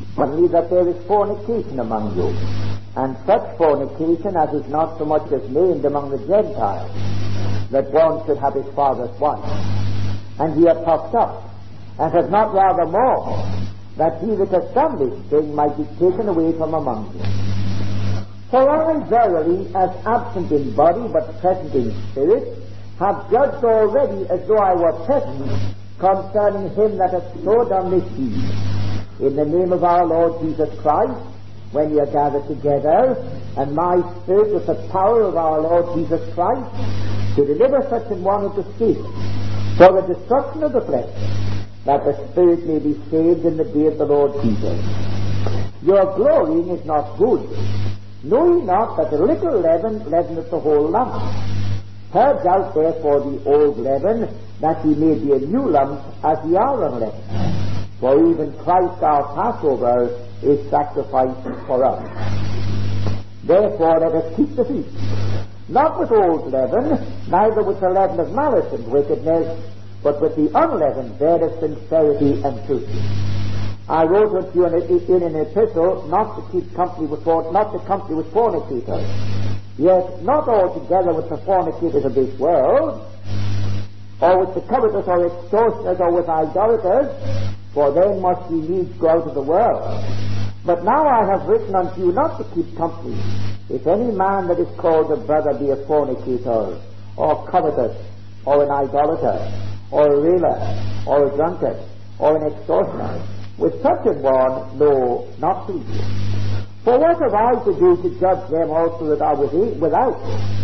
only that there is fornication among you, and such fornication as is not so much as named among the Gentiles, that one should have his father's wife. And ye are puffed up, and have not rather more, that he that has done this thing might be taken away from among you. For I verily, as absent in body but present in spirit, have judged already as though I were present concerning him that hath so done this deed. In the name of our Lord Jesus Christ, when ye are gathered together, and my spirit with the power of our Lord Jesus Christ, to deliver such an one into Satan, for the destruction of the flesh, that the spirit may be saved in the day of the Lord Jesus. Your glorying is not good. Know ye not that a little leaven leaveneth the whole lump? Purge out therefore the old leaven, that ye may be a new lump, as ye are unleavened. For even Christ our Passover is sacrificed for us. Therefore let us keep the feast, not with old leaven, neither with the leaven of malice and wickedness, but with the unleavened bread of sincerity and truth. I wrote unto you in an epistle not to keep company with fornicators, yet not altogether with the fornicators of this world, or with the covetous or extortioners or with idolaters, for then must ye needs go out of the world. But now I have written unto you not to keep company, if any man that is called a brother be a fornicator, or covetous, or an idolater, or a railer, or a drunkard, or an extortioner. With such a one, no, not to you. For what have I to do to judge them also that are without?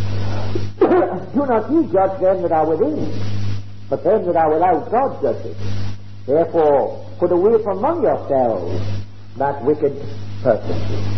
Do not ye judge them that are within, but them that are without God judges. Therefore, put away from among yourselves that wicked person.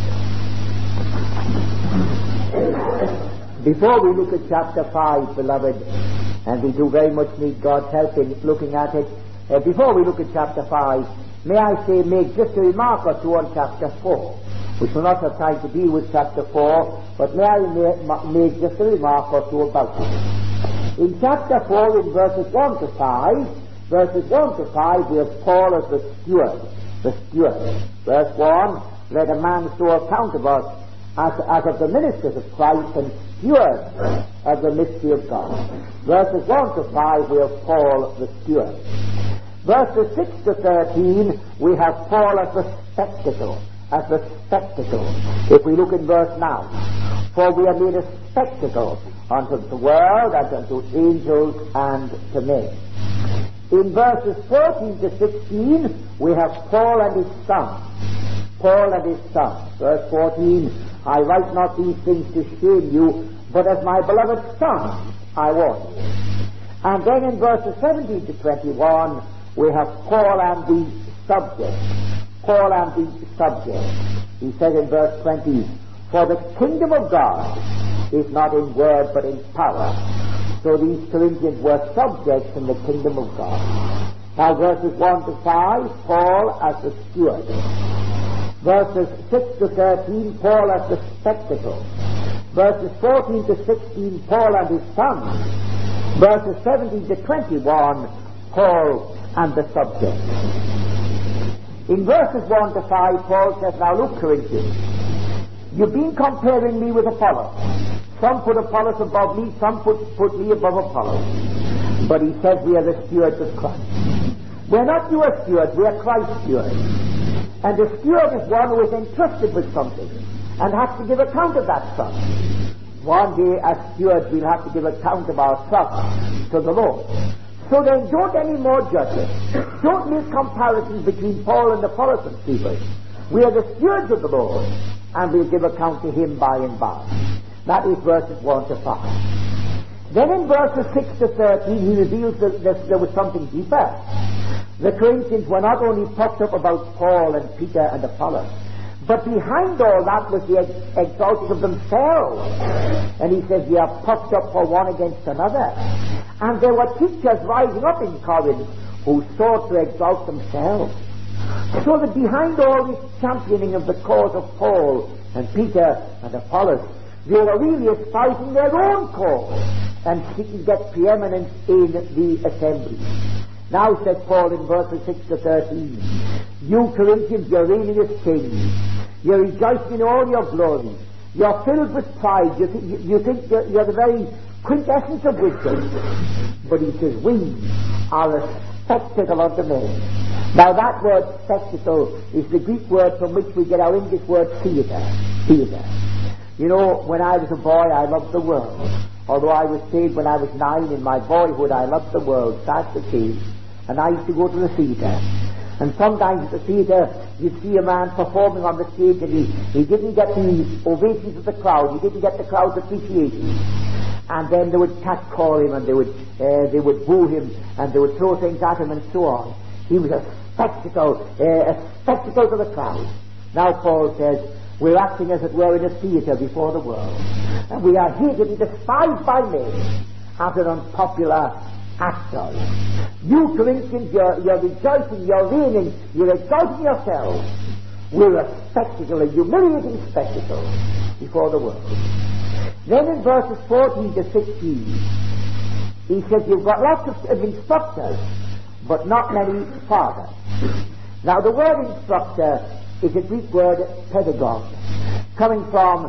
Before we look at chapter 5, beloved, and we do very much need God's help in looking at it, before we look at chapter 5, may I say, make just a remark or two on chapter 4. We shall not have time to deal with chapter 4, but may I make just a remark or two about it. In chapter 4, in verses 1 to 5, we have Paul as the steward. Verse 1, let a man so account of us as of the ministers of Christ and stewards of the mystery of God. Verses 1 to 5, we have Paul the steward. Verses 6 to 13, we have Paul as the spectacle. If we look in verse 9, for we are made a spectacle unto the world, and unto angels, and to men. In verses 14 to 16, we have Paul and his son. Verse 14, I write not these things to shame you, but as my beloved son, I warn you. And then in verses 17 to 21, we have Paul and the subject. He says in verse 20, for the kingdom of God is not in word but in power. So these Corinthians were subjects in the kingdom of God. Now verses 1 to 5, Paul as the steward. Verses 6 to 13, Paul as the spectacle. Verses 14 to 16, Paul and his son. Verses 17 to 21, Paul and the subject. In verses 1 to 5, Paul says, now look, Corinthians, you've been comparing me with Apollos. Some put Apollos above me, some put me above Apollos. But he says we are the stewards of Christ. We're not your stewards, we are Christ's stewards. And the steward is one who is entrusted with something and has to give account of that trust. One day as stewards we'll have to give account of our trust to the Lord. So then don't any more judge it. Don't make comparisons between Paul and the Apollos people. We are the stewards of the Lord, and we'll give account to him by and by. That is verses 1 to 5. Then in verses 6 to 13 he reveals that there was something deeper. The Corinthians were not only puffed up about Paul and Peter and Apollos, but behind all that was the exalting of themselves. And he says, they are puffed up for one against another. And there were teachers rising up in Corinth who sought to exalt themselves. So that behind all this championing of the cause of Paul and Peter and Apollos, they were really espousing their own cause and seeking to get preeminence in the assembly. Now, says Paul in verses 6 to 13, You Corinthians, you're reigning as kings. You're rejoicing in all your glory. You're filled with pride. You think you're the very quintessence of wisdom. But he says, we are a spectacle unto men. Now that word spectacle is the Greek word from which we get our English word theatre. Theatre. You know, when I was a boy, I loved the world. Although I was saved when I was 9, in my boyhood I loved the world, sad to say. And I used to go to the theatre. And sometimes at the theatre, you'd see a man performing on the stage and he didn't get the ovations of the crowd. He didn't get the crowd's appreciation. And then they would catcall him and they would boo him and they would throw things at him and so on. He was a spectacle to the crowd. Now Paul says, we're acting as it were in a theatre before the world. And we are hated and despised by men as an unpopular actors. You Corinthians, you're rejoicing, you're reigning, you're exalting yourselves. We're a spectacle, a humiliating spectacle before the world. Then in verses 14 to 16, he says, you've got lots of instructors, but not many fathers. Now the word instructor is a Greek word pedagogue, coming from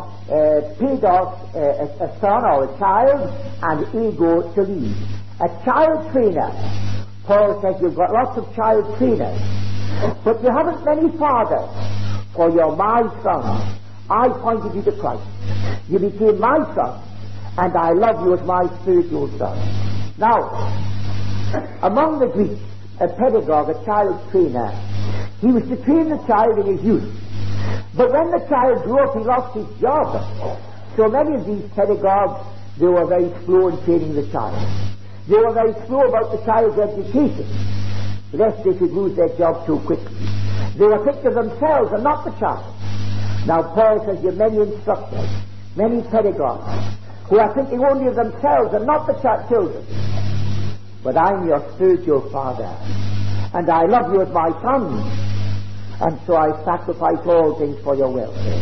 pedos, a son or a child, and ego, to lead. A child trainer. Paul says you've got lots of child trainers, but you haven't many fathers, for you're my son. I pointed you to Christ. You became my son, and I love you as my spiritual son. Now, among the Greeks, a pedagogue, a child trainer, he was to train the child in his youth. But when the child grew up, he lost his job. So many of these pedagogues, they were very slow in training the child. They were very slow about the child's education, lest they should lose their job too quickly. They were thinking of themselves and not the child. Now Paul says you have many instructors, many pedagogues, who are thinking only of themselves and not the children. But I'm your spiritual father, and I love you as my son, and so I sacrifice all things for your welfare.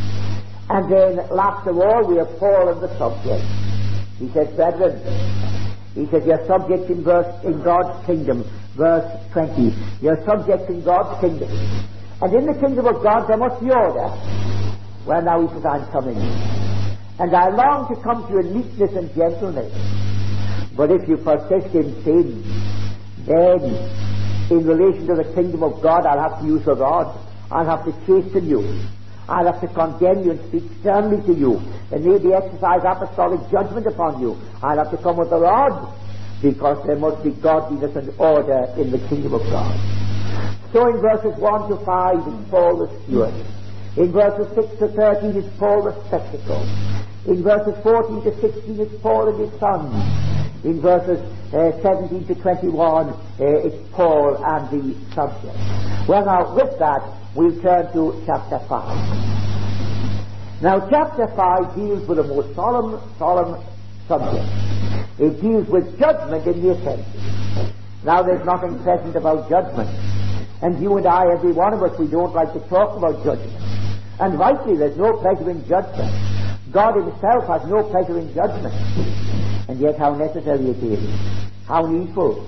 And then, last of all, we have Paul and the subject. He says, brethren, he says, you're subjects in God's kingdom, verse 20. You're subjects in God's kingdom. And in the kingdom of God there must be order. Well, now he says, I'm coming. And I long to come to you in meekness and gentleness. But if you persist in sin, then in relation to the kingdom of God, I'll have to use the rod. I'll have to chasten you. I'll have to condemn you and speak sternly to you, and maybe exercise apostolic judgment upon you. I'll have to come with the rod, because there must be godliness and order in the kingdom of God. So in verses 1 to 5 it's Paul the steward. In verses 6 to 13 it's Paul the spectacle. In verses 14 to 16 it's Paul and his son. In verses 17 to 21 it's Paul and the subject. Well, now with that we'll turn to chapter 5. Now chapter 5 deals with a most solemn subject. It deals with judgment in the assembly. Now there's nothing pleasant about judgment. And you and I, every one of us, we don't like to talk about judgment. And rightly, there's no pleasure in judgment. God himself has no pleasure in judgment. And yet how necessary it is. How needful.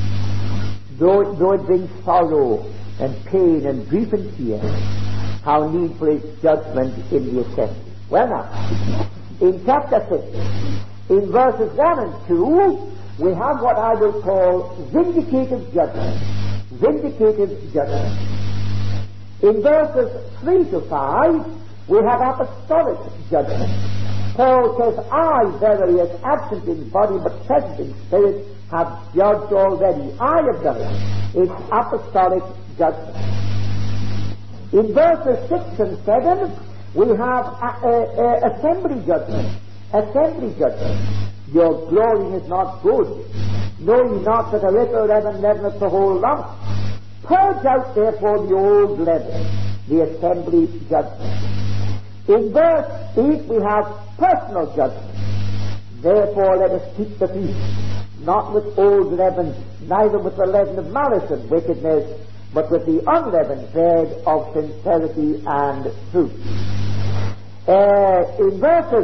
Though it brings sorrow and pain and grief and fear, how needful is judgment in the assembly. Well now, in chapter 6, in verses 1 and 2, we have what I will call vindicative judgment. Vindicative judgment. In verses 3 to 5, we have apostolic judgment. Paul says, I verily, as absent in body but present in spirit, have judged already. I have done it. It's apostolic judgment. In verses 6 and 7, we have assembly judgment. Assembly judgment. Your glorying is not good. Know ye not that a little leaven leaveneth the whole lump? Purge out therefore the old leaven, the assembly judgment. In verse 8 we have personal judgment. Therefore let us keep the feast, not with old leaven, neither with the leaven of malice and wickedness, but with the unleavened bread of sincerity and truth. In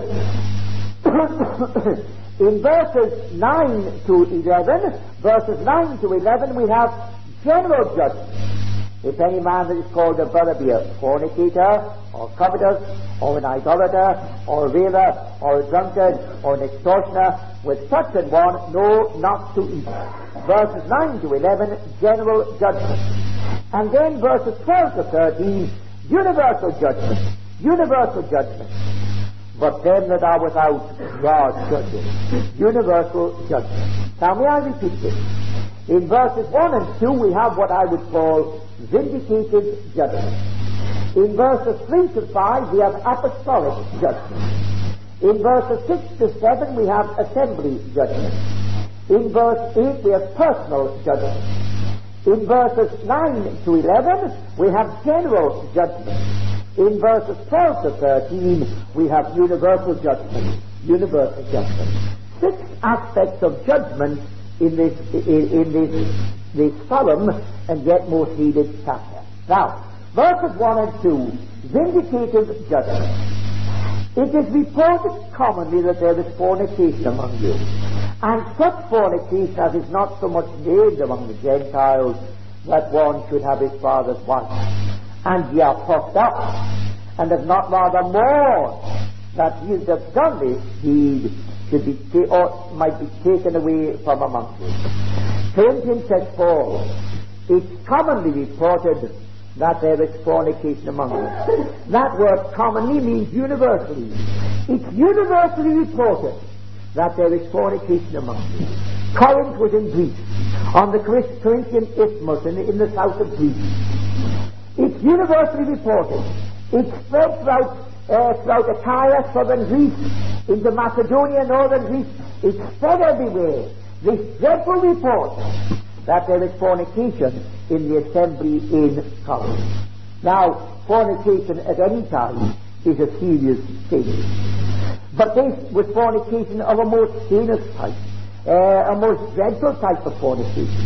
verses 9 to 11, we have general judgment. If any man that is called a brother be a fornicator, or covetous, or an idolater, or a railer, or a drunkard, or an extortioner, with such an one, know not to eat. Verses 9 to 11, general judgment. And then verses 12 to 13, universal judgment. Universal judgment. But them that are without, God judges. Universal judgment. Now may I repeat this? In verses 1 and 2 we have what I would call vindicated judgment. In verses 3 to 5 we have apostolic judgment. In verses 6 to 7 we have assembly judgment. In verse 8 we have personal judgment. In verses 9 to 11 we have general judgment. In verses 12 to 13 we have universal judgment. Universal judgment. 6 aspects of judgment in this solemn and yet most needed chapter. Now, verses 1 and 2, vindicative judgment. It is reported commonly that there is fornication among you, and such fornication as is not so much named among the Gentiles, that one should have his father's wife. And ye are puffed up, and have not rather more, that ye that have done this deed should be might be taken away from among you. Corinthians says, Paul, it's commonly reported that there is fornication among you. That word commonly means universally. It's universally reported that there is fornication among you. Corinth was in Greece, on the Corinthian isthmus in the south of Greece. It's universally reported. It's spread throughout Achaia, southern Greece, into Macedonia, northern Greece. It's spread everywhere. This dreadful report that there is fornication in the assembly in Corinth. Now, fornication at any time is a serious sin. But this was fornication of a most heinous type, a most dreadful type of fornication,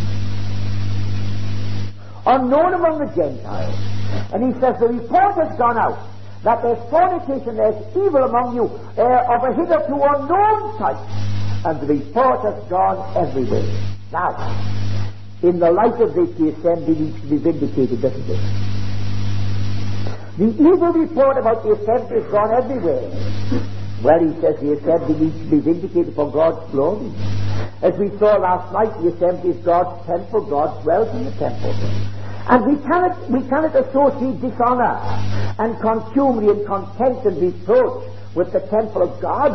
unknown among the Gentiles. And he says the report has gone out that there's fornication, there's evil among you of a hitherto unknown type, and the report has gone everywhere. Now, in the light of this, the assembly needs to be vindicated, doesn't it? The evil report about the assembly has gone everywhere. Well, he says the assembly needs to be vindicated for God's glory. As we saw last night, the assembly is God's temple. God dwells in the temple. And we cannot associate dishonor and contumely and contempt and reproach with the temple of God.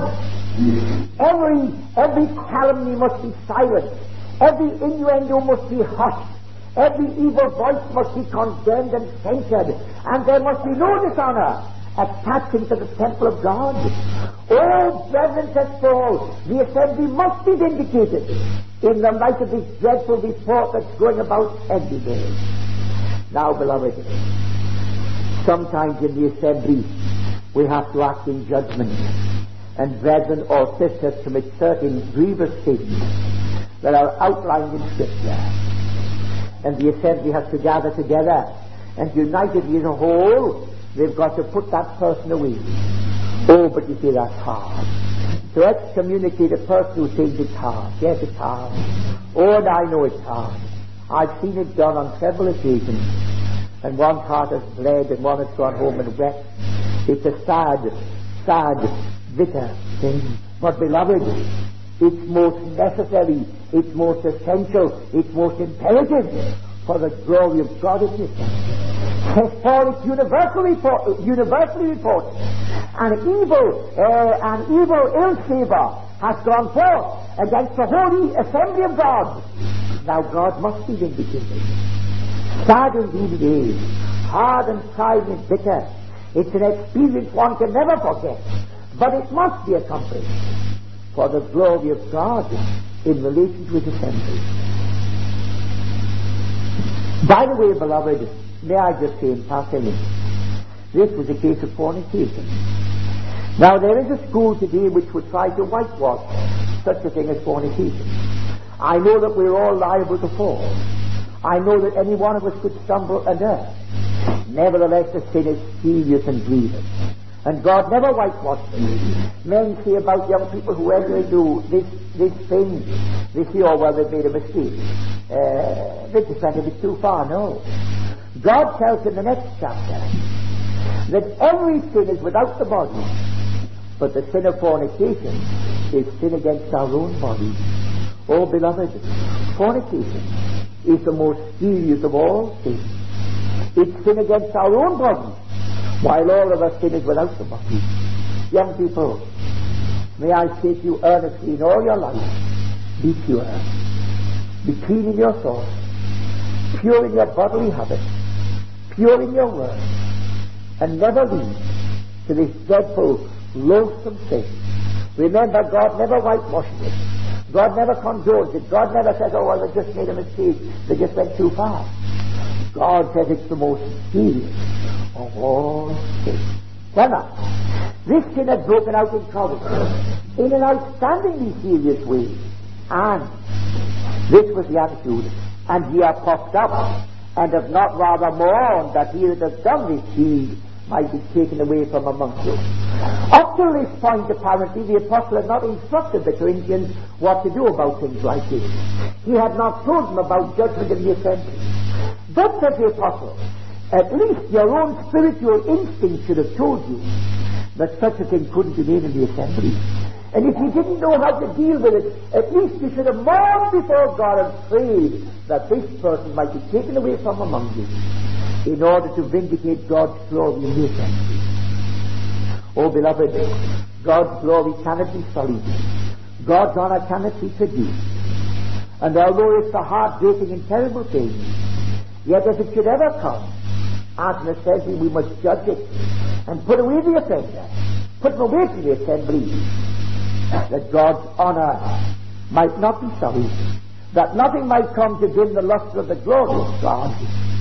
Every calumny must be silenced. Every innuendo must be hushed. Every evil voice must be condemned and censured. And there must be no dishonor attaching to the temple of God. Oh, brethren, says Paul, the assembly must be vindicated in the light of this dreadful report that's going about everywhere. Now, beloved, sometimes in the assembly we have to act in judgment, and brethren or sisters commit certain grievous sins that are outlined in Scripture, and the assembly has to gather together, and unitedly as a whole they've got to put that person away. Oh, but you see, that's hard. To excommunicate a person who thinks it's hard. Yes, it's hard. Oh, and I know it's hard. I've seen it done on several occasions, and one's heart has bled and one has gone home and wept. It's a sad, bitter thing. But beloved, it's most necessary, it's most essential, it's most imperative for the glory of God in this life. For it's universally reported. An evil ill savor has gone forth against the holy assembly of God. Now God must be vindicated. Sad indeed it is, hard and trying and bitter. It's an experience one can never forget, but it must be accomplished for the glory of God in relation to His assembly. By the way, beloved, may I just say in passing, this was a case of fornication. Now there is a school today which would try to whitewash such a thing as fornication. I know that we're all liable to fall. I know that any one of us could stumble and err. Nevertheless, the sin is serious and grievous, and God never whitewashes it. Men say about young people who enter into this thing, they say, oh well, they've made a mistake. They just went a bit too far. No. God tells in the next chapter that every sin is without the body, but the sin of fornication is sin against our own body. Oh, beloved, fornication is the most serious of all sins. It's sin against our own body, while all of us sin is without the body. Young people, may I say to you earnestly in all your life, be pure. Be clean in your thoughts, pure in your bodily habits, pure in your words, and never lead to this dreadful, loathsome sin. Remember, God never whitewashes it. God never condones it. God never says, oh, well, they just made a mistake. They just went too far. God says it's the most serious of all sins. Well now, this sin had broken out in Corinth in an outstandingly serious way. And this was the attitude. And ye are puffed up, and have not rather mourned that he that has done this deed might be taken away from amongst you. Up to this point, apparently, the apostle had not instructed the Corinthians what to do about things like this. He had not told them about judgment in the assembly. But, said the apostle, at least your own spiritual instinct should have told you that such a thing couldn't be made in the assembly. And if you didn't know how to deal with it, at least you should have mourned before God and prayed that this person might be taken away from among you in order to vindicate God's glory in the assembly. Oh, beloved, God's glory cannot be sullied. God's honor cannot be seduced. And although it's a heart-breaking and terrible thing, yet if it should ever come, as an assembly, we must judge it and put away the offender, put him away from the assembly, that God's honor might not be sullied, that nothing might come to dim the luster of the glory of God.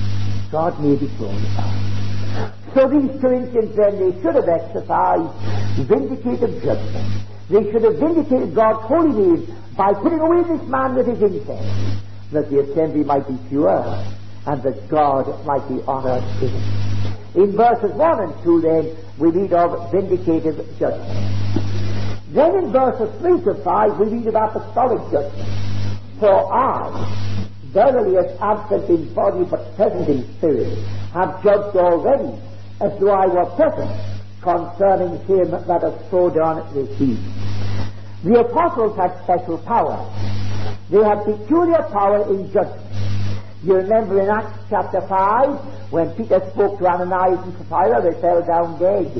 God may be glorified. So these Corinthians then, they should have exercised vindicative judgment. They should have vindicated God's holy name by putting away this man with his incense, that the assembly might be pure and that God might be honored in it. In verses 1 and 2 then, we read of vindicative judgment. Then in verses 3 to 5, we read of apostolic judgment. For I, verily as absent in body but present in spirit, have judged already, as though I were present, concerning him that hath so done this deed. The apostles had special power. They had peculiar power in judgment. You remember in Acts chapter 5, when Peter spoke to Ananias and Sapphira, they fell down dead.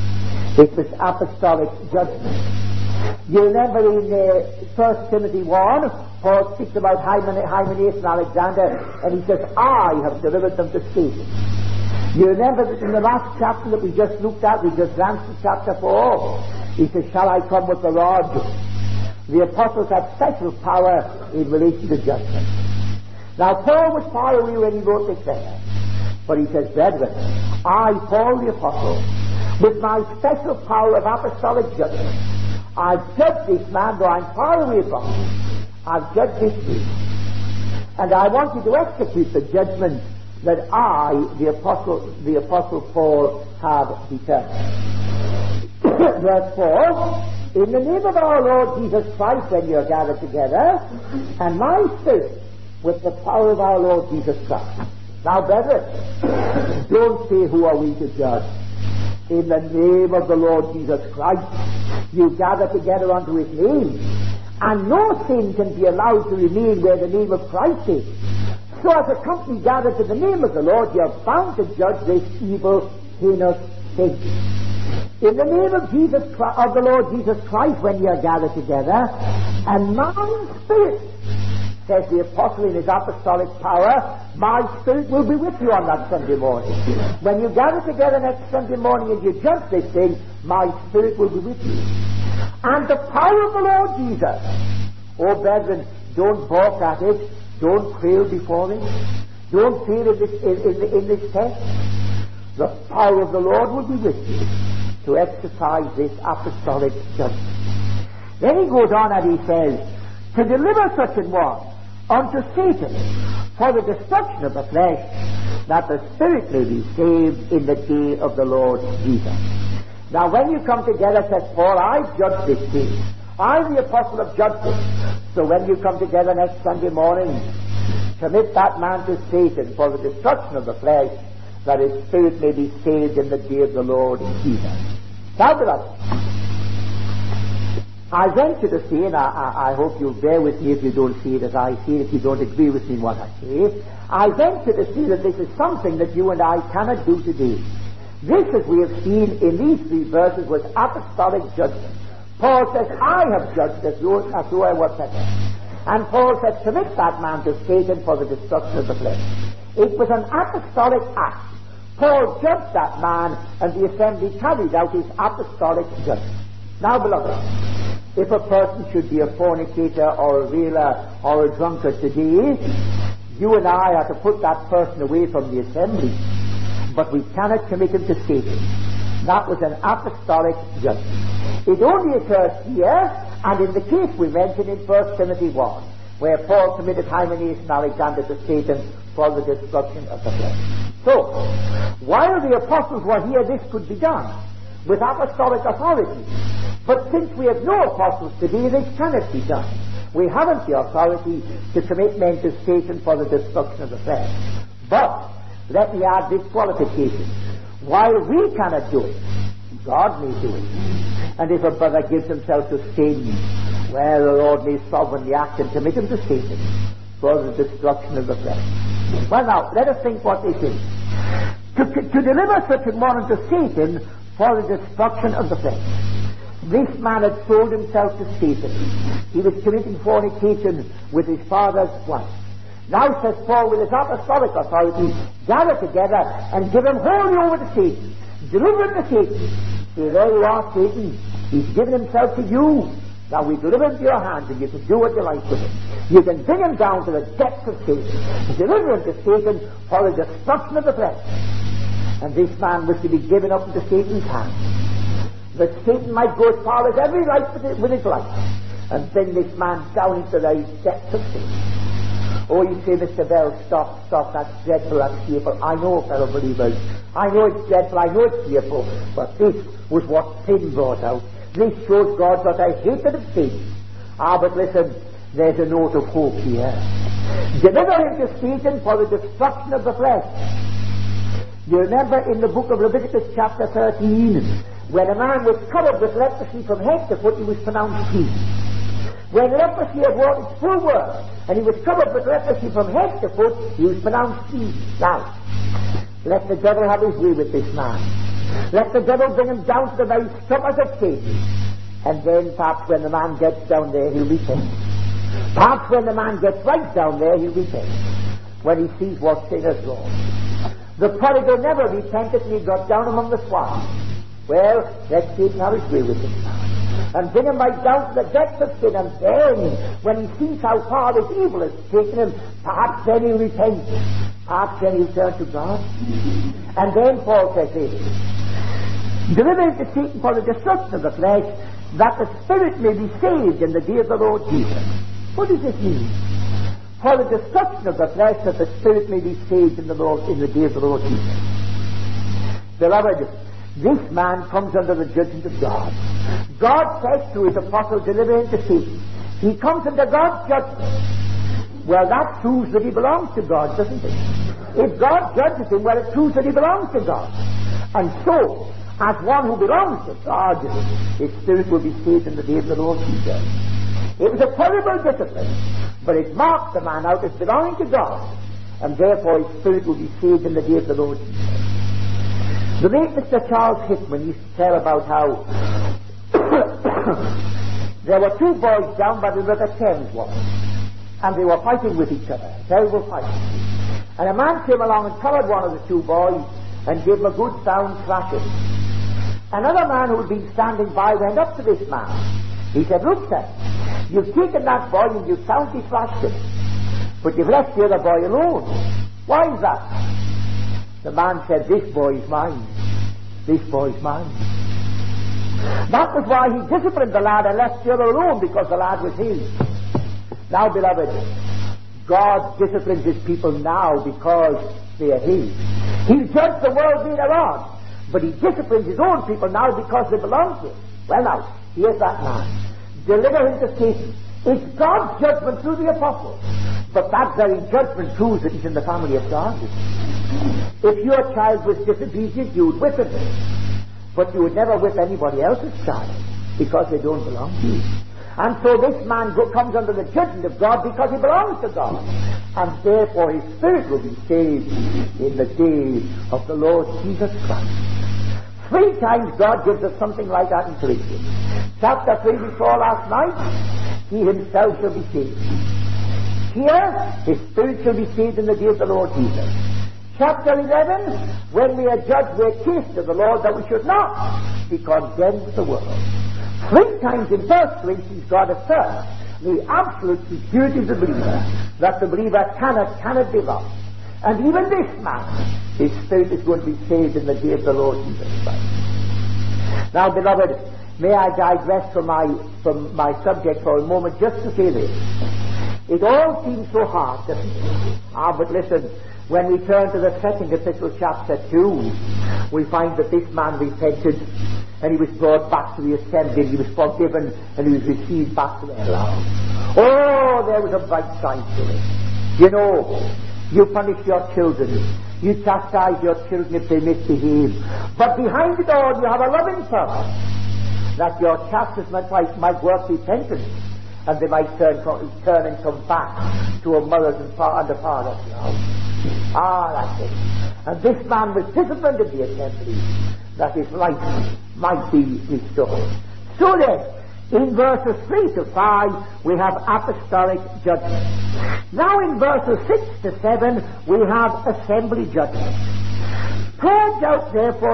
It was apostolic judgment. You remember in 1 Timothy 1, Paul speaks about Hymenaeus and Alexander, and he says, I have delivered them to Satan. You remember that in the last chapter that we just looked at, we just glanced at chapter 4, he says, shall I come with the rod? The apostles had special power in relation to judgment. Now, Paul was far away when he wrote this letter, but he says, brethren, I, Paul the apostle, with my special power of apostolic judgment, I've judged this man, though I'm far away from him. I've judged this deed. And I want you to execute the judgment that I, the apostle Paul, have determined. Verse 4, in the name of our Lord Jesus Christ, when you're gathered together, and my spirit, with the power of our Lord Jesus Christ. Now, brethren, don't say, who are we to judge? In the name of the Lord Jesus Christ, you gather together unto his name, and no sin can be allowed to remain where the name of Christ is. So as a company gathered to the name of the Lord, you are bound to judge this evil, heinous thing. In the name of Jesus Christ, of the Lord Jesus Christ, when you are gathered together, and my spirit, says the apostle in his apostolic power, my spirit will be with you on that Sunday morning. When you gather together next Sunday morning and you judge this thing, my spirit will be with you. And the power of the Lord Jesus. Oh, brethren, don't balk at it. Don't quail before it. Don't fail in this test. The power of the Lord will be with you to exercise this apostolic judgment. Then he goes on and he says, to deliver such an one unto Satan for the destruction of the flesh, that the spirit may be saved in the day of the Lord Jesus. Now when you come together, says Paul, I've judged this case. I'm the apostle of judgment. So when you come together next Sunday morning commit that man to Satan for the destruction of the flesh, that his spirit may be saved in the day of the Lord Jesus. Now, beloved, I venture to say, and I hope you'll bear with me if you don't see it as I see it, if you don't agree with me in what I say, I venture to say that this is something that you and I cannot do today. This, as we have seen in these 3 verses, was apostolic judgment. Paul says, I have judged as though I were better. And Paul says, commit that man to Satan for the destruction of the flesh. It was an apostolic act. Paul judged that man, and the assembly carried out his apostolic judgment. Now, beloved, if a person should be a fornicator or a railer or a drunkard today, you and I are to put that person away from the assembly, but we cannot commit him to Satan. That was an apostolic judgment. It only occurs here, and in the case we mentioned in 1 Timothy 1, where Paul committed Hymenaeus and Alexander to Satan for the destruction of the flesh. So, while the apostles were here, this could be done with apostolic authority. But since we have no apostles today, this cannot be done. We haven't the authority to commit men to Satan for the destruction of the flesh. But, let me add this qualification. While we cannot do it, God may do it. And if a brother gives himself to sin, well, the Lord may sovereignly act and commit him to Satan for the destruction of the flesh. Well, now, let us think what this is. To deliver such a one unto Satan for the destruction of the flesh. This man had sold himself to Satan. He was committing fornication with his father's wife. Now, says Paul, with his apostolic authority, gather together and give him wholly over to Satan. Deliver him to Satan. Say, there you are, Satan. He's given himself to you. Now we deliver him to your hands, and you can do what you like with him. You can bring him down to the depths of Satan. Deliver him to Satan for the destruction of the flesh. And this man was to be given up into Satan's hands, that Satan might go as far as every life with his life, and bring this man down into the depths of Satan. Oh, you say, Mr. Bell, stop, that's dreadful, that's fearful. I know, fellow believers, I know it's dreadful, I know it's fearful, but this was what sin brought out. This shows God's utter hatred of Satan. But listen, there's a note of hope here. Deliver him to Satan for the destruction of the flesh. You remember in the book of Leviticus chapter 13, when a man was covered with leprosy from head to foot, he was pronounced clean. When leprosy had wrought its full work, and he was covered with leprosy from head to foot, he was pronounced clean. Now, let the devil have his way with this man. Let the devil bring him down to the very stomach of Satan. And then perhaps when the man gets down there, he'll repent. Perhaps when the man gets right down there, he'll repent. When he sees what sin has wrong. The prodigal never repented and he got down among the swine. Well, let Satan have his way with him now. And bring him right down to the depths of sin. And then, when he sees how far this evil has taken him, perhaps then he'll repent. Perhaps then he'll turn to God. And then Paul says this, deliver him to Satan for the destruction of the flesh, that the spirit may be saved in the day of the Lord Jesus. What does this mean? For the destruction of the flesh, that the spirit may be saved in the day of the Lord Jesus. Beloved, this man comes under the judgment of God. God says to his apostle, deliver him to Satan. He comes under God's judgment. Well, that proves that he belongs to God, doesn't it? If God judges him, well, it proves that he belongs to God. And so, as one who belongs to God, his spirit will be saved in the day of the Lord Jesus. It was a terrible discipline, but it marked the man out as belonging to God, and therefore his spirit will be saved in the day of the Lord Jesus. The late Mr. Charles Hickman used to tell about how there were 2 boys down by the River Thames once, and they were fighting with each other, terrible fighting. And a man came along and collared one of the 2 boys and gave him a good sound thrashing. Another man who had been standing by went up to this man. He said, look, sir, you've taken that boy and you've soundly thrashed him, but you've left the other boy alone. Why is that? The man said, this boy is mine. This boy is mine. That was why he disciplined the lad and left the other alone, because the lad was his. Now, beloved, God disciplines his people now because they are his. He'll judge the world later on, but he disciplines his own people now because they belong to him. Well, now, here's that man. Deliver him to Satan. It's God's judgment through the apostle. But that very judgment proves that he's in the family of God. If your child was disobedient, you would whip him. But you would never whip anybody else's child, because they don't belong to you. And so this man comes under the judgment of God because he belongs to God. And therefore his spirit will be saved in the day of the Lord Jesus Christ. 3 times God gives us something like that in Corinthians. Chapter 3 we saw last night, he himself shall be saved. Here, his spirit shall be saved in the day of the Lord Jesus. Chapter 11, when we are judged, we are kissed of the Lord that we should not be condemned with the world. 3 times in 1 Corinthians, God asserts the absolute security of the believer, that the believer cannot be lost. And even this man, his spirit is going to be saved in the day of the Lord Jesus Christ. Now, beloved, may I digress from my subject for a moment just to say this. It all seems so hard, doesn't it? But listen, when we turn to the 2nd epistle, chapter 2, we find that this man repented, and he was brought back to the assembly, and he was forgiven, and he was received back to their land. Oh, there was a bright side to it. You know, you punish your children, you chastise your children if they misbehave, but behind it all you have a loving purpose, that your chastisement might work repentance, and they might turn and come back to a mother's and father's love. That's it. And this man was disciplined in the assembly, that his life might be restored. So then, in verses 3 to 5, we have apostolic judgment. Now in verses 6 to 7, we have assembly judgment. Purge out therefore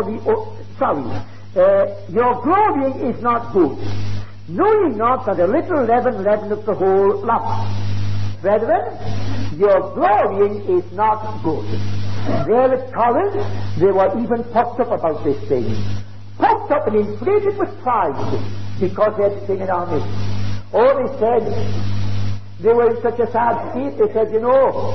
your glorying is not good. Know ye not that a little leaven leaveneth the whole lump? Brethren, your glorying is not good. There at Corinth, they were even puffed up about this thing. Puffed up and inflated with pride because they had sin in our midst. Oh, they said, they were in such a sad state, they said, you know,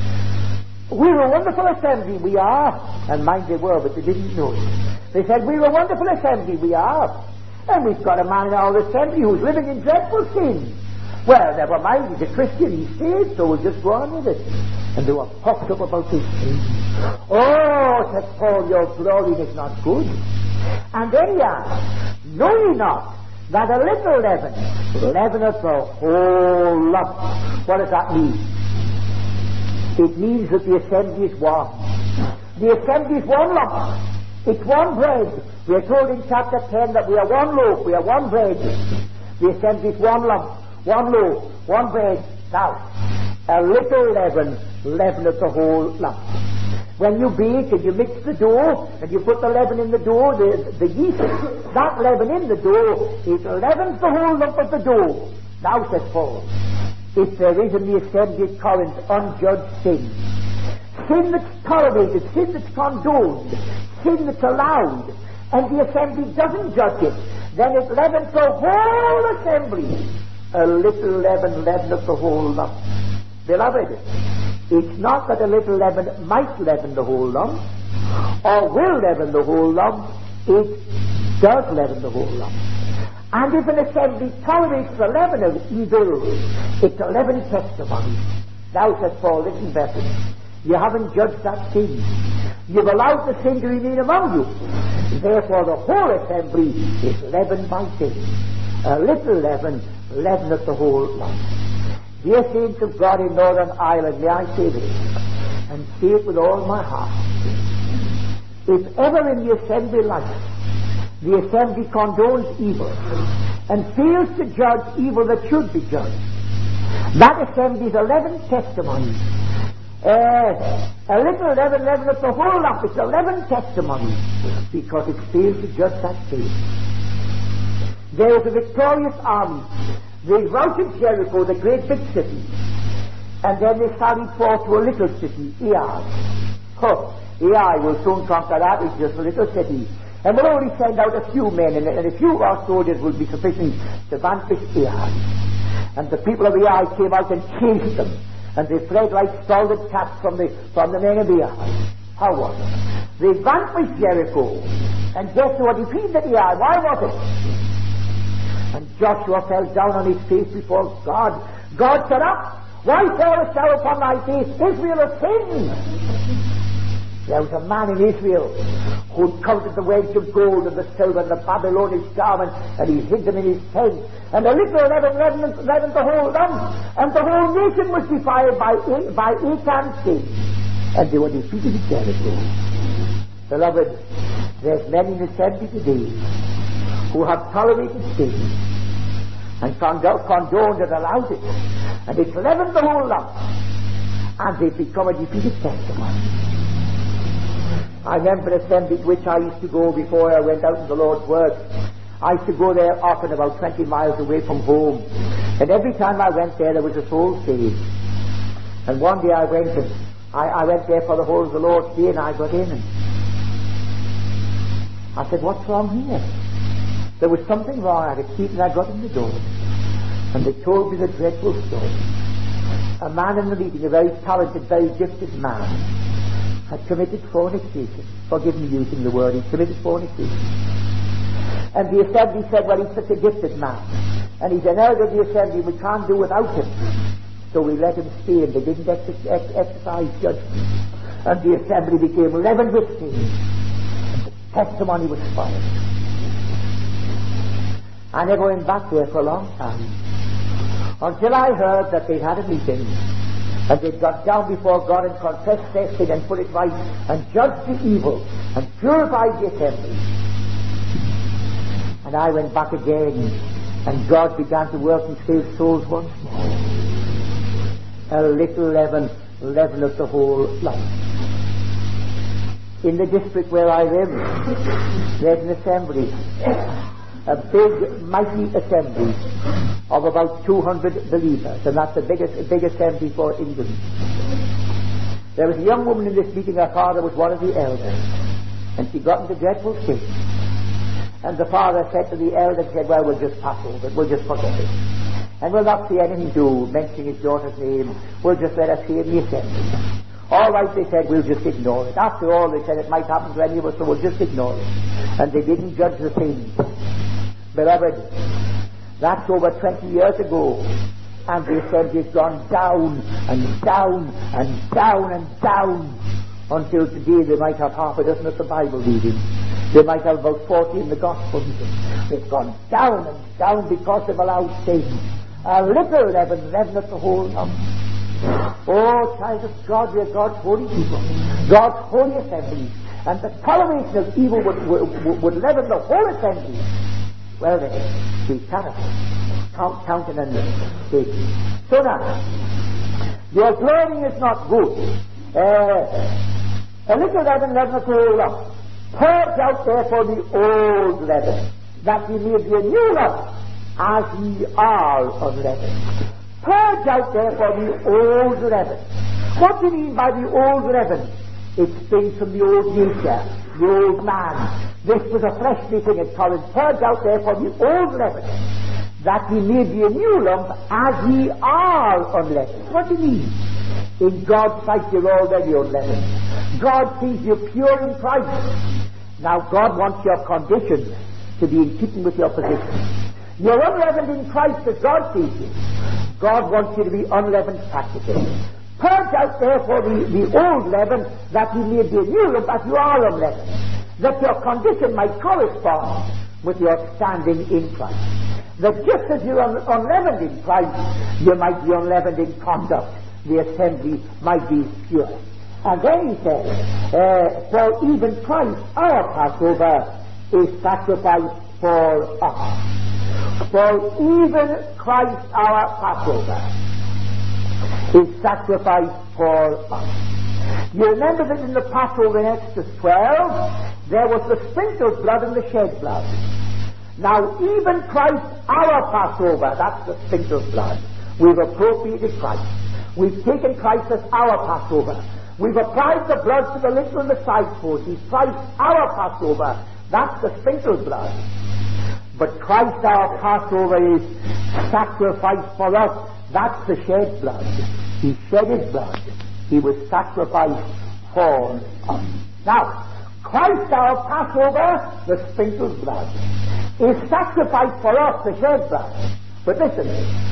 we're a wonderful assembly, we are. And mind they were, but they didn't know it. They said, we're a wonderful assembly, we are. And we've got a man in our assembly who's living in dreadful sin. Well, never mind, he's a Christian, he's saved, so we'll just go on with it. And they were puffed up about this thing. Oh, said Paul, your glory is not good. And then he asked, know ye not that a little leaven leaveneth the whole lump? What does that mean? It means that the assembly is one. The assembly is one lump. It's one bread. We are told in chapter 10 that we are one loaf, we are one bread. The assembly is one lump, one loaf, one bread. Now, a little leaven leaveneth the whole lump. When you bake and you mix the dough, and you put the leaven in the dough, the yeast, that leaven in the dough, it leavens the whole lump of the dough. Now, says Paul, if there is in the assembly at Corinth unjudged sin, sin that's tolerated, sin that's condoned, sin that's allowed, and the assembly doesn't judge it, then it leavens the whole assembly. A little leaven leaveneth the whole lump. Beloved, it's not that a little leaven might leaven the whole lump, or will leaven the whole lump, it does leaven the whole lump. And if an assembly tolerates the leaven of evil, it's a leaven testimony. Now, says Paul, listen, brethren, you haven't judged that sin. You've allowed the sin to remain among you. Therefore, the whole assembly is leavened by sin. A little leaven leaveneth the whole lump. Dear saints of God in Northern Ireland, may I say this, and say it with all my heart. If ever in the assembly life, the assembly condones evil and fails to judge evil that should be judged, that assembly is 11 testimonies. A little leaven leaveneth the whole lump. It's 11 testimonies because it fails to judge that case. There was a victorious army. They routed Jericho, the great big city, and then they sallied forth to a little city, Ai. Ai will soon conquer that. It's just a little city, and we'll only send out a few men, and a few of our soldiers will be sufficient to vanquish Ai. And the people of Ai came out and chased them, and they fled like scalded cats from the men of Ai. How was it? They vanquished Jericho, and guess what? Defeated Ai. Why was it? And Joshua fell down on his face before God. God said, up, Why fallest thou upon thy face? Israel has sinned. There was a man in Israel who counted the wedge of gold and the silver and the Babylonish garment, and he hid them in his tent. And a little leavened the whole lump, and the whole nation was defiled by Achan's sin. And they were defeated in Jericho. Beloved, there's many in the assembly today who have tolerated sin and condoned and allowed it, and it's leavened the whole lump, and they've become a defeated testimony. I remember an assembly to which I used to go before I went out in the Lord's work. I used to go there often about 20 miles away from home, and every time I went there was a soul saved. And one day I went there for the whole of the Lord's Day, and I got in, and I said, what's wrong here? There was something wrong. I had a key, and I got in the door, and they told me the dreadful story. A man in the meeting, a very talented, very gifted man, had committed fornication. Forgive me using the word, he committed fornication. And the assembly said, well, he's such a gifted man, and he's an elder of the assembly, we can't do without him. So we let him stay, and they didn't exercise judgment. And the assembly became leavened with sin, and the testimony was spoiled. I never went back there for a long time, until I heard that they'd had a meeting, and they'd got down before God and confessed their sin and put it right, and judged the evil, and purified the assembly. And I went back again, and God began to work and save souls once more. A little leaven of the whole life. In the district where I live, there's an assembly, a big, mighty assembly of about 200 believers, and that's the big assembly for England. There was a young woman in this meeting, her father was one of the elders, and she got into dreadful sin. And the father said to the elder, well, we'll just pass over it, we'll just forget it. And we'll not say anything to mentioning his daughter's name, we'll just let her see in the assembly. All right, they said, we'll just ignore it. After all, they said, it might happen to any of us, so we'll just ignore it. And they didn't judge the thing. Beloved, that's over 20 years ago, and the assembly has gone down and down and down and down, until today they might have half a dozen of the Bible reading. They might have about 40 in the gospel reading. They've gone down and down because they've allowed sin. A little leaven of the whole lump. Oh, child of God, we are God's holy people, God's holy assembly, and the toleration of evil would leaven the whole assembly. Well then, we cannot countenance it. So now, your glorying is not good. A little leaven of the whole lump. Purge out therefore the old leaven, that ye may be a new lump, as ye are unleavened. Purge out therefore the old leaven. What do you mean by the old leaven? It springs from the old nature, the old man. This was a fleshly thing at Corinth. Purge out therefore the old leaven, that ye may be a new lump, as ye are unleavened. What do you mean? In God's sight you're already unleavened. God sees you pure in Christ. Now God wants your condition to be in keeping with your position. You're unleavened in Christ as God sees you. God wants you to be unleavened practically. Purge out therefore the old leaven, that ye may be a new lump, as you are unleavened, that your condition might correspond with your standing in Christ. That just as you're unleavened in Christ, you might be unleavened in conduct. The assembly might be pure. And then he says, for even Christ, our Passover, is sacrificed for us. For even Christ, our Passover, is sacrificed for us. You remember that in the Passover in Exodus 12, there was the sprinkled blood and the shed blood. Now, even Christ, our Passover, that's the sprinkled blood. We've appropriated Christ. We've taken Christ as our Passover. We've applied the blood to the little and the side post. He's Christ, our Passover. That's the sprinkled blood. But Christ, our Passover, is sacrificed for us. That's the shed blood. He shed his blood. He was sacrificed for us. Now, Christ, our Passover, the sprinkled blood, is sacrificed for us, the shed blood. But listen,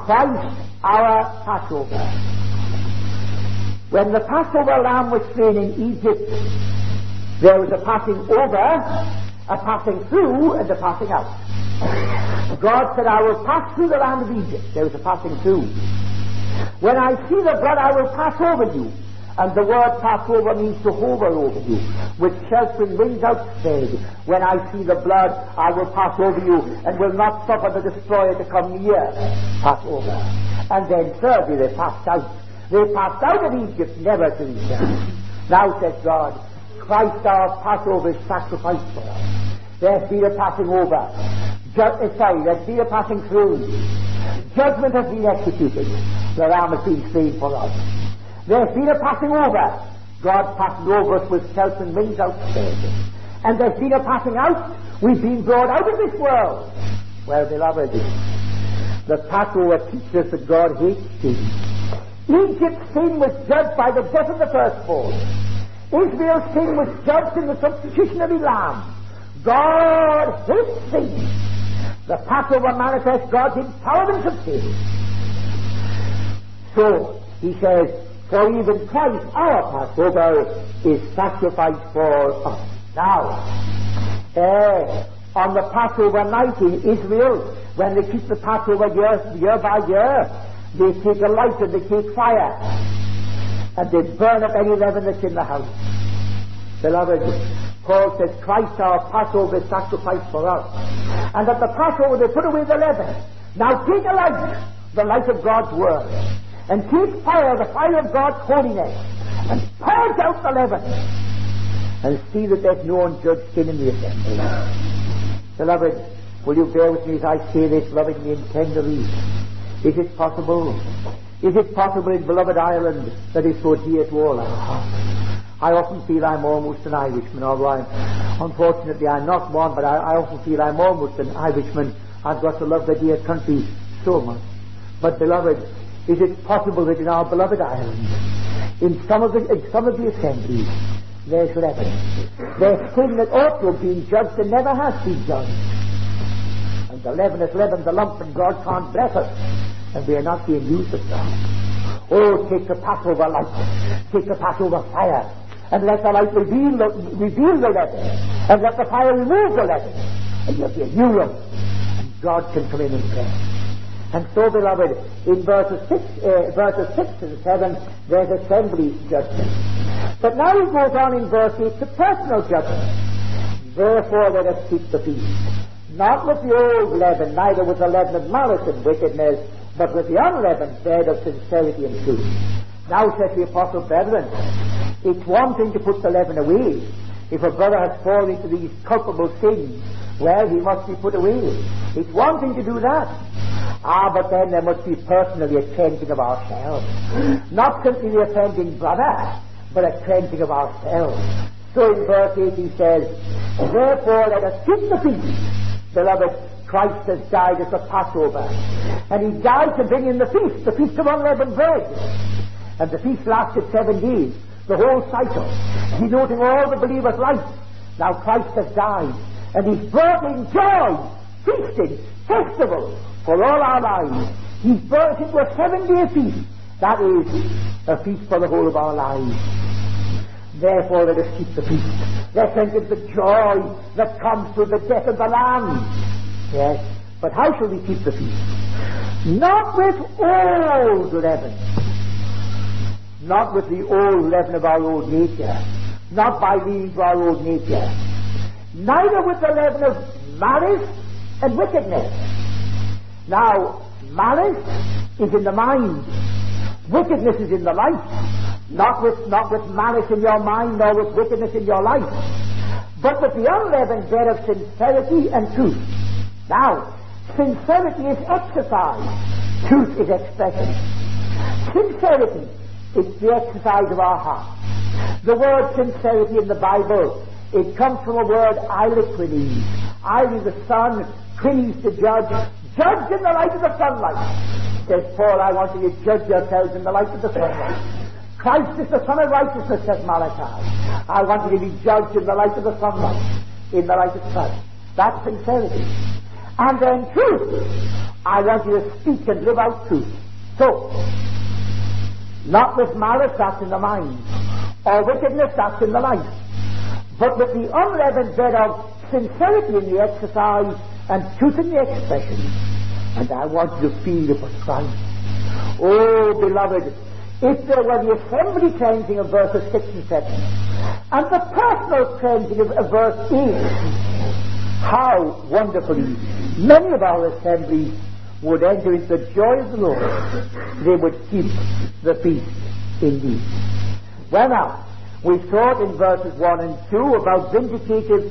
Christ our Passover. When the Passover lamb was slain in Egypt, there was a passing over, a passing through, and a passing out. God said, I will pass through the land of Egypt. There was a passing through. When I see the blood, I will pass over you. And the word pass over means to hover over you, with sheltering wings outspread. When I see the blood, I will pass over you, and will not suffer the destroyer to come near. Pass over. And then thirdly, they passed out. They passed out of Egypt, never to return. Now, says God, Christ our Passover is sacrificed for us. There's been a passing over. There's been a passing through. Judgment has been executed. The Lamb has been slain for us. There's been a passing over. God passed over us with self and wings outspread. And there's been a passing out. We've been brought out of this world. Well, beloved, the Passover teaches us that God hates sin. Egypt's sin was judged by the death of the firstborn. Israel's sin was judged in the substitutionary lamb. God hates sin. The Passover manifests God's intolerance of sin. So, he says, for even Christ, our Passover, is sacrificed for us. Now, on the Passover night in Israel, when they keep the Passover year by year, they take a light and they take fire, and they burn up any leaven that's in the house. Beloved, Paul says, Christ our Passover is sacrificed for us. And at the Passover they put away the leaven. Now take a light, the light of God's Word, and take fire, the fire of God's holiness, and purge out the leaven, and see that there's no unjudged sin in the assembly. Beloved, will you bear with me as I say this lovingly and tenderly? Is it possible? Is it possible in beloved Ireland that is so dear to all our hearts? I often feel I'm almost an Irishman, although unfortunately I'm not one, but I often feel I'm almost an Irishman. I've got to love the dear country so much. But beloved, is it possible that in our beloved Ireland, in some of the assemblies, there's leaven? There's sin that ought to have been judged and never has been judged. And the leaven has leavened the lump, and God can't bless us, and we are not being used of God. Oh, take the Passover light, take the Passover fire, and let the light reveal the leaven, and let the fire remove the leaven, and you'll be a new lump, and God can come in and bless. And so, beloved, in verses 6 and 7, there's assembly judgment. But now he goes on in verse 8 to personal judgment. Therefore let us keep the feast, not with the old leaven, neither with the leaven of malice and wickedness, but with the unleavened bread of sincerity and truth. Now, says the Apostle, brethren, it's one thing to put the leaven away. If a brother has fallen into these culpable sins, well, he must be put away. It's one thing to do that. But then there must be personally a cleansing of ourselves. Not simply the offending brother, but a cleansing of ourselves. So in verse 8 he says, therefore let us keep the feast. Beloved, Christ has died as a Passover. And he died to bring in the feast of unleavened bread. And the feast lasted 7 days, the whole cycle, denoting all the believers' life. Now Christ has died, and he's brought in joy, feasting, festival, for all our lives. He's brought into a 7-day feast. That is a feast for the whole of our lives. Therefore let us keep the feast. Let's enter the joy that comes through the death of the Lamb. Yes, but how shall we keep the feast? Not with old leaven. Not with the old leaven of our old nature. Not by leading to our old nature. Neither with the leaven of malice and wickedness. Now, malice is in the mind. Wickedness is in the life. Not with malice in your mind, nor with wickedness in your life, but with the unleavened bread of sincerity and truth. Now, sincerity is exercise. Truth is expression. Sincerity is the exercise of our heart. The word sincerity in the Bible, it comes from a word eiliquines. Eili, the sun, quines, to judge. Judge in the light of the sunlight. Says Paul, I want you to judge yourselves in the light of the sunlight. Christ is the Son of Righteousness, says Malachi. I want you to be judged in the light of the sunlight, in the light of Christ. That's sincerity. And then truth. I want you to speak and live out truth. So, not with malice, that's in the mind, or wickedness, that's in the life, but with the unleavened bread of sincerity in the exercise and truth in the expression. And I want you to feel it for Christ. Oh, beloved, if there were the assembly cleansing of verses 6 and 7, and the personal cleansing of verse 8, how wonderfully many of our assemblies would enter into the joy of the Lord. They would keep the feast indeed. Well now, we saw it in verses 1 and 2 about vindicative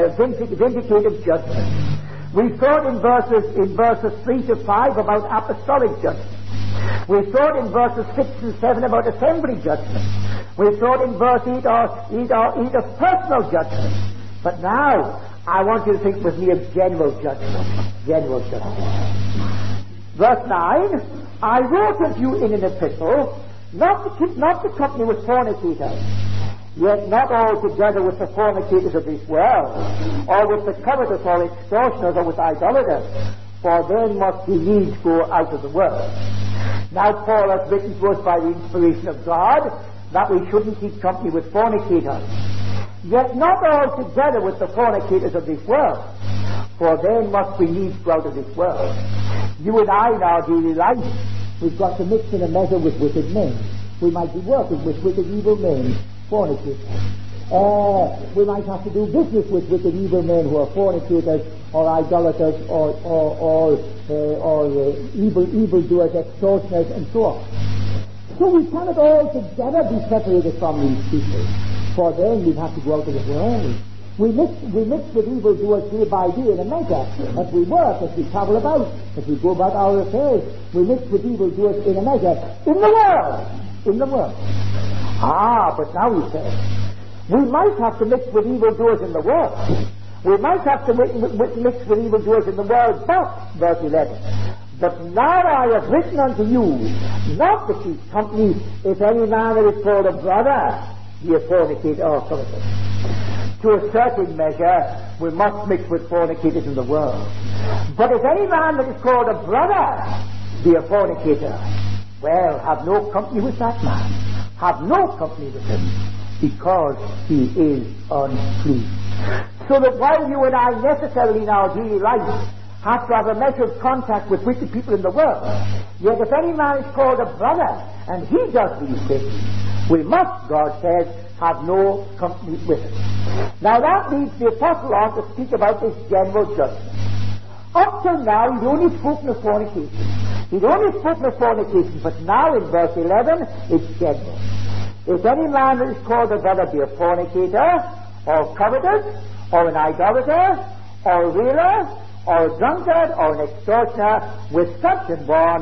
judgment. We saw it in verses 3 to 5 about apostolic judgment. We saw it in verses 6 and 7 about assembly judgment. We saw it in verse 8 of personal judgment. But now, I want you to think with me of general judgment. General judgment. Verse 9, I wrote unto you in an epistle, not to company with fornicators, yet not altogether with the fornicators of this world, or with the covetous, or extortioners, or with idolaters, for then must we needs go out of the world. Now Paul has written to us by the inspiration of God that we shouldn't keep company with fornicators, yet not altogether with the fornicators of this world, for then must we needs go out of this world. You and I in our daily life, we've got to mix in a measure with wicked men. We might be working with wicked evil men, fornicators. We might have to do business with wicked evil men who are fornicators or idolaters or evildoers, extortioners, and so on. So we cannot altogether be separated from these people, for then we'd have to go out of the world. We mix with evildoers day by day in a measure. As we work, as we travel about, as we go about our affairs, we mix with evildoers in a measure in the world. In the world. But now he says, we might have to mix with evildoers in the world. We might have to mix with evildoers in the world, but, verse 11, but now I have written unto you, not to keep company if any man that is called a brother be a fornicator or covetous. To a certain measure, we must mix with fornicators in the world. But if any man that is called a brother be a fornicator, well, have no company with that man. Have no company with him, because he is unclean. So that while you and I necessarily in our daily life have to have a measure of contact with wicked people in the world, yet if any man is called a brother, and he does these things, we must, God says, have no company with him. Now that leads the Apostle on to speak about this general judgment. Up till now, he'd only spoken of fornication. He'd only spoken of fornication, but now in verse 11, it's general. If any man that is called a brother be a fornicator, or covetous, or an idolater, or a railer, or a drunkard, or an extortioner, with such an one,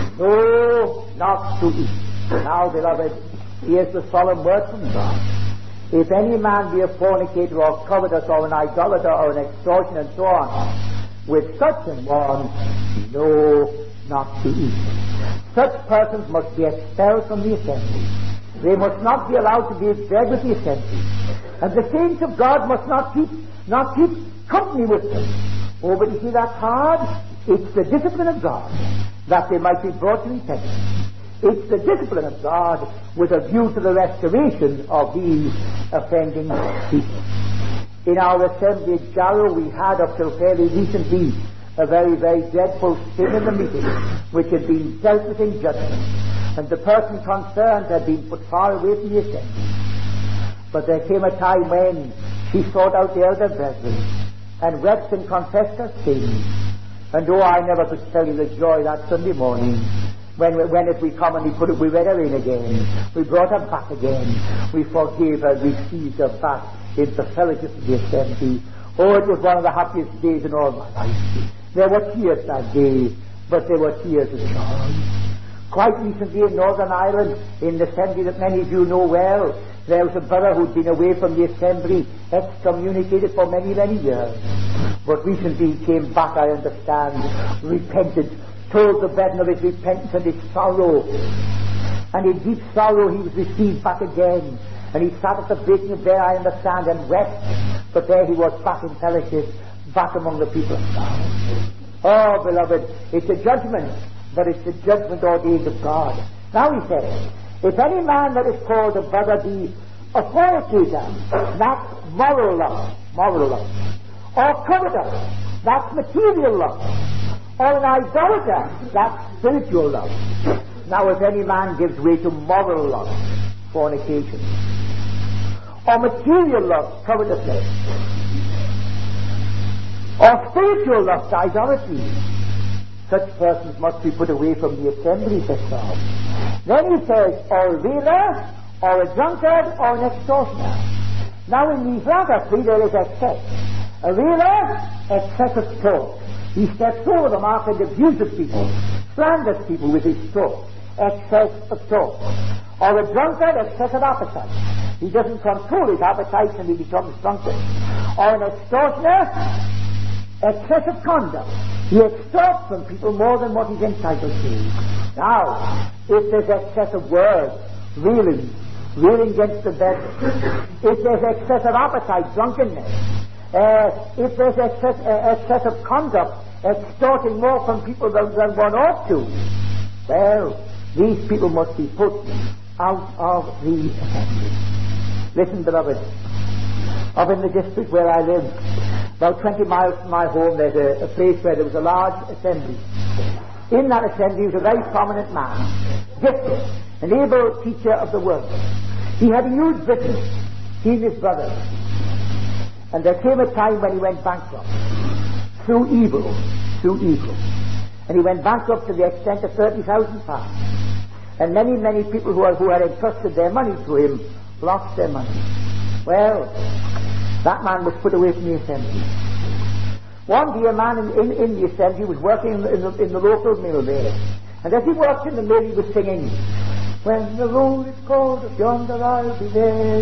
no, not to eat. Now, beloved, here's the solemn word from God. If any man be a fornicator, or covetous, or an idolater, or an extortioner, and so on, with such an one, no, not to eat. Such persons must be expelled from the assembly. They must not be allowed to be fed with the assembly. And the saints of God must not keep company with them. Oh, but you see, that's hard. It's the discipline of God that they might be brought to repentance. It's the discipline of God with a view to the restoration of these offending people. In our assembly at Jarrow, we had up till fairly recently a very, very dreadful sin in the meeting, which had been dealt with in judgment, and the person concerned had been put far away from the assembly. But there came a time when she sought out the elder brethren and wept and confessed her sins. And oh, I never could tell you the joy that Sunday morning when if we commonly put it, we read her in again, we brought her back again, we forgave her, received her back into fellowship of the assembly. Oh, it was one of the happiest days in all my life. There were tears that day, but there were tears of joy. Quite recently in Northern Ireland, in the assembly that many of you know well, there was a brother who'd been away from the assembly, excommunicated for many, many years. But recently he came back, I understand, repented, told the brethren of his repentance and his sorrow. And in deep sorrow he was received back again. And he sat at the breaking of bread, I understand, and wept. But there he was back in fellowship, back among the people of God. Oh, beloved, it's a judgment, but it's the judgment ordained of God. Now he says, if any man that is called a brother be a fornicator, that's moral love, or covetous, that's material love, or an idolater, that's spiritual love. Now if any man gives way to moral love, fornication, or material love, covetousness, or spiritual love, idolatry, such persons must be put away from the assembly, says God. Then he says, or a railer, or a drunkard, or an extortioner. Now in these latter three there is excess. A railer, excessive talk. He steps over the mark and abuses people, slanders people with his talk, excess of talk. Or a drunkard, excessive appetite. He doesn't control his appetite and he becomes drunken. Or an extortioner, excessive conduct. He extorts from people more than what he's entitled to. Now, if there's excessive words, railing against the bed, if there's excessive appetite, drunkenness, if there's excessive conduct, extorting more from people than one ought to, well, these people must be put out of the assembly. Listen, beloved, up in the district where I live, about 20 miles from my home, there's a place where there was a large assembly. In that assembly was a very prominent man, gifted, an able teacher of the word. He had a huge business, he and his brothers. And there came a time when he went bankrupt through evil. And he went bankrupt to the extent of £30,000. And many people who had entrusted their money to him lost their money. Well, that man was put away from the assembly. One day a man in the assembly was working in the local mill there. And as he worked in the mill, he was singing, when the roll is called up yonder, I'll be there.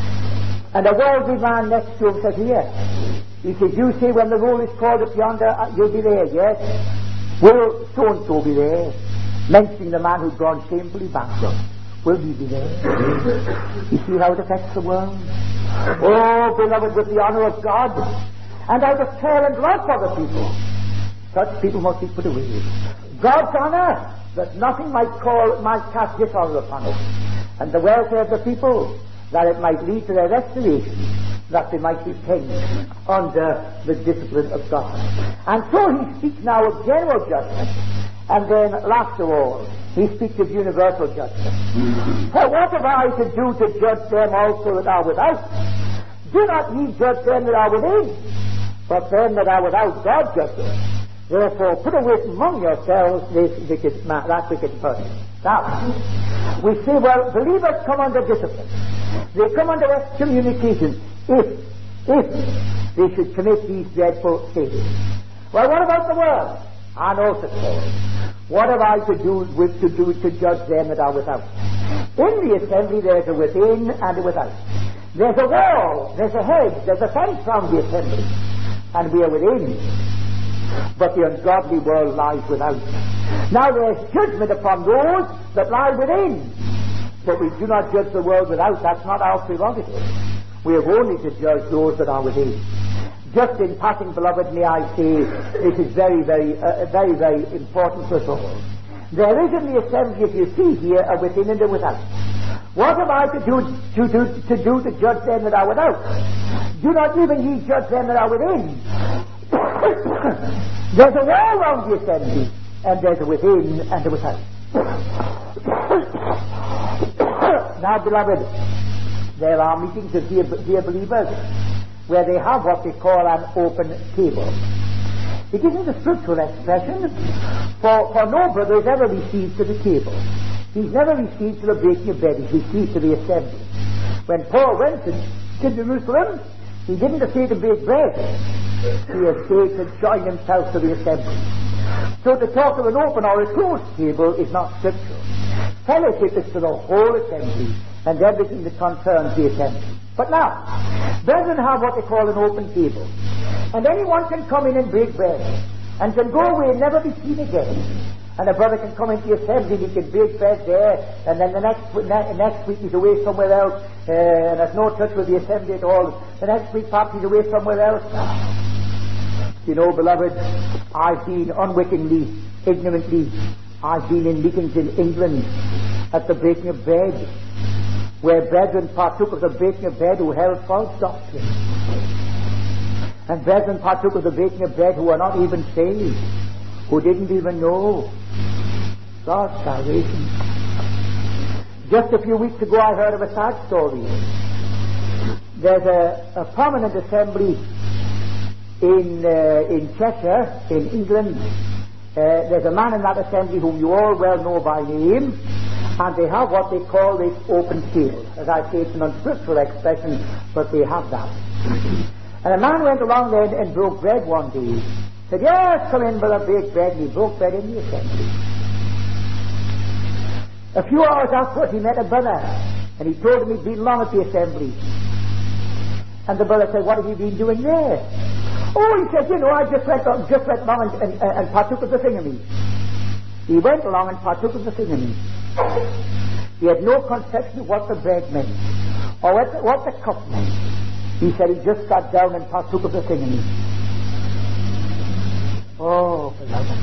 And a worldly man next to him said, here. He said, you say when the roll is called up yonder, you'll be there, yes? Will so-and-so be there? Mentioning the man who'd gone shamefully bankrupt. Will he be there? You see how it affects the world? Oh, beloved, with the honor of God, and out of care and love for the people, such people must be put away. God's honor, that nothing might cast dishonor upon it, and the welfare of the people, that it might lead to their restoration, that they might be tamed under the discipline of God. And so he speaks now of general judgment, and then last of all, he speaks of universal judgment. For what have I to do to judge them also that are without? Do not ye judge them that are within, but them that are without God judges. Therefore put away from among yourselves that wicked person. Now, we say, well, believers come under discipline. They come under excommunication if they should commit these dreadful sins. Well, what about the world? I know such things. What have I to do to judge them that are without? In the assembly there's a within and a without. There's a wall, there's a hedge, there's a fence round the assembly, and we are within. But the ungodly world lies without. Now there's judgment upon those that lie within. But we do not judge the world without. That's not our prerogative. We have only to judge those that are within. Just in passing, beloved, may I say, this is very important for us all. There is in the assembly, if you see here, a within and a without. What have I to do to judge them that are without? Do not even ye judge them that are within. There's a wall round the assembly, and there's a within and a without. Now, beloved, there are meetings of dear believers where they have what they call an open table. It isn't a spiritual expression, for no brother is ever received to the table. He's never received to the breaking of bread. He's received to the assembly. When Paul went to Jerusalem, he didn't essay to break bread. He essayed to join himself to the assembly. So to talk of an open or a closed table is not scriptural. Fellowship is to the whole assembly and everything that concerns the assembly. But now, brethren have what they call an open table. And anyone can come in and break bread and can go away and never be seen again. And a brother can come into the assembly and he can break bread there, and then the next week he's away somewhere else and has no touch with the assembly at all. The next week perhaps he's away somewhere else. You know, beloved, I've been unwittingly, ignorantly, I've been in meetings in England at the breaking of bread, where brethren partook of the breaking of bread who held false doctrine. And brethren partook of the breaking of bread who were not even saved, who didn't even know God's salvation. Just a few weeks ago I heard of a sad story. There's a prominent assembly in Cheshire, in England. There's a man in that assembly whom you all well know by name, and they have what they call this open table. As I say, it's an unscriptural expression, but they have that. And a man went along there and broke bread one day. Said, yes, come in, brother, break bread. And he broke bread in the assembly. A few hours afterwards he met a brother, and he told him he'd been long at the assembly. And the brother said, what have you been doing there? Oh, he said, you know, I just went along and partook of the thingamy. He went along and partook of the thingamy. He had no conception of what the bread meant, or what the cup meant. He said he just sat down and partook of the thingamy. Oh, beloved,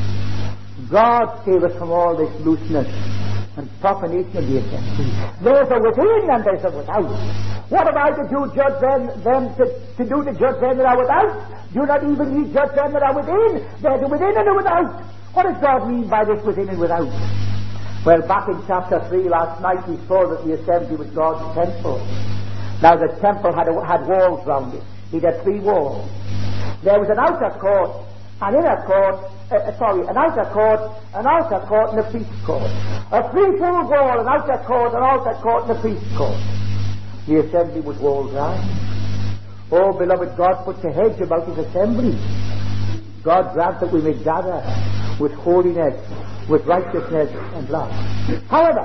God save us from all this looseness and profanation of the assembly. There's a within and there's a without. What have I to do, judge them to do to judge them that are without? Do not even ye judge them that are within. There's a within and a without. What does God mean by this within and without? Well, back in chapter 3 last night we saw that the assembly was God's temple. Now the temple had walls round it. It had 3 walls. There was an outer court, an inner court, an outer court, and a priest court. A threefold wall, an outer court, an outer court, and a priest court. The assembly was walled round. Oh, beloved, God puts a hedge about his assembly. God grants that we may gather with holiness, with righteousness and love. However,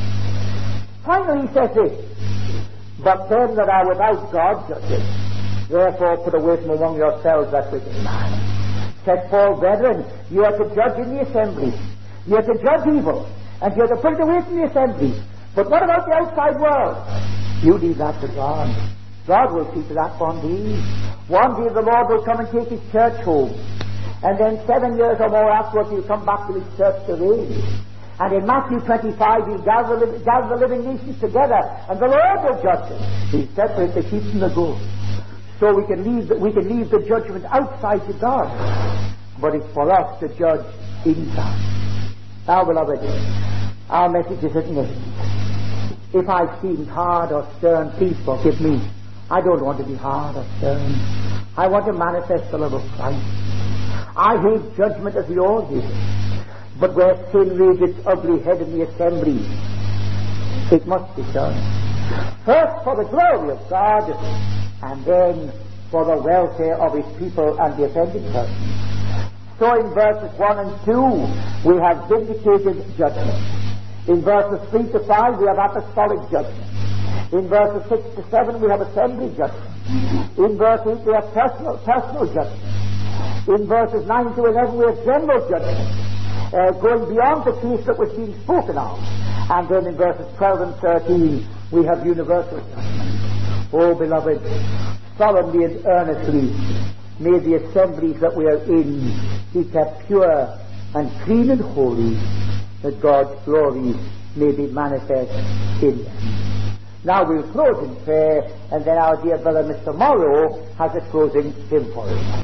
finally he says this, but them that are without God judges. Therefore put away from among yourselves that wicked man. Said Paul, brethren, you are to judge in the assembly. You are to judge evil, and you are to put it away from the assembly. But what about the outside world? You leave that to God. God will see to that one day. One day the Lord will come and take his church home. And then 7 years or more afterwards he'll come back to his church to reign. And in Matthew 25 he'll gather the living nations together, and the Lord will judge them. He'll separate the sheep from the goats. So we can leave the judgment outside to God. But it's for us to judge inside. Now, beloved, our message is at an end. If I've seemed hard or stern, please forgive me. I don't want to be hard or stern. I want to manifest the love of Christ. I hate judgment as we all do. But where sin raises its ugly head in the assembly, it must be done. First for the glory of God, and then for the welfare of his people and the offended person. So in verses 1 and 2 we have vindicated judgment. In verses 3 to 5 we have apostolic judgment. In verses 6 to 7 we have assembly judgment. In verse 8 we have personal judgment. In verses 9 to 11 we have general judgment, going beyond the case that was being spoken of. And then in verses 12 and 13 we have universal judgment. Oh, beloved, solemnly and earnestly may the assemblies that we are in be kept pure and clean and holy, that God's glory may be manifest in them. Now we'll close in prayer, and then our dear brother Mr. Morrow has a closing hymn for us.